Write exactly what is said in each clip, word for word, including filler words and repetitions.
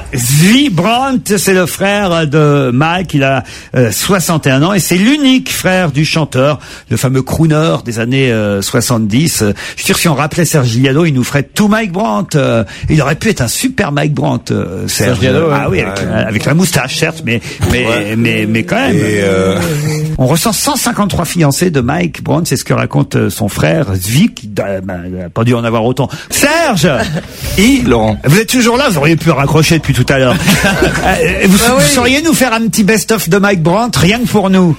Zvi Brandt, c'est le frère de Mike, il a euh, soixante et un ans et c'est l'unique frère du chanteur, le fameux crooner des années euh, soixante-dix. Euh, je suis sûr si on rappelait Serge Gilliado, il nous ferait tout Mike Brandt. Euh, il aurait pu être un super Mike Brandt, euh, Serge. Serge Gilliado, ah oui, avec, ouais. avec la moustache certes, mais mais ouais. mais mais quand même. Et euh... On ressent cent cinquante-trois fiancés de Mike Brandt, c'est ce que raconte son frère Zvi, qui n'a bah, pas dû en avoir autant. Serge et Laurent, vous êtes toujours là, vous auriez pu raccrocher depuis tout à l'heure. euh, vous, ah oui. vous sauriez nous faire un petit best-of de Mike Brandt, rien que pour nous.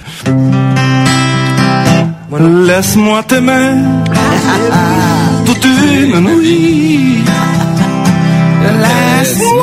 Voilà. Laisse-moi t'aimer toute une nuit. Laisse-moi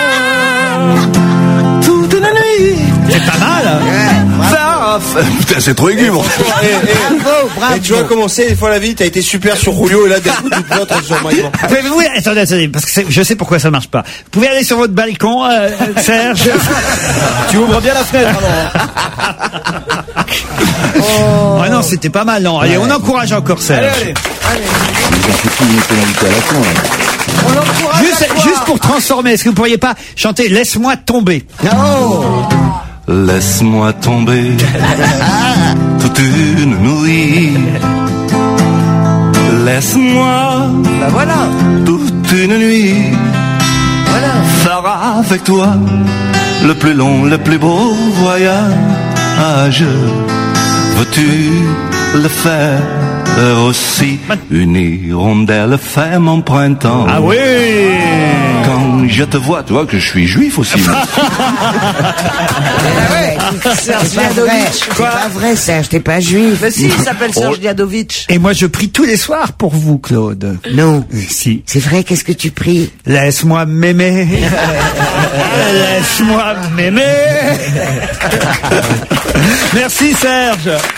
toute une nuit. C'est pas mal. Ouais, putain, c'est trop aigu, bon. Et, et, bravo, bravo. Et tu vois comment c'est, des fois la vie, t'as été super sur Julio et là, d'un coup, tu te notes sur Mike Brandt. Pouvez-vous, attendez, attendez, parce que je sais pourquoi ça marche pas. Vous pouvez aller sur votre balcon, euh, Serge. Tu ouvres bien la fenêtre, alors. Oh. Ah non, c'était pas mal, non. Allez, ouais. On encourage encore Serge. Allez, allez. On l'encourage. Juste, juste pour transformer, est-ce que vous pourriez pas chanter Laisse-moi tomber? Oh. Laisse-moi tomber toute une nuit. Laisse-moi bah voilà. toute une nuit. Voilà. Faire avec toi le plus long, le plus beau voyage. Veux-tu le faire aussi? Une hirondelle fait mon printemps. Ah oui. Quand je te vois, tu vois que je suis juif aussi. Serge Diadovitch. C'est pas vrai, Serge, t'es pas juif. Mais si, il s'appelle Serge Diadovitch. Et moi, je prie tous les soirs pour vous, Claude. Non. Si. C'est vrai, qu'est-ce que tu pries? Laisse-moi m'aimer. Laisse-moi m'aimer. Merci, Serge.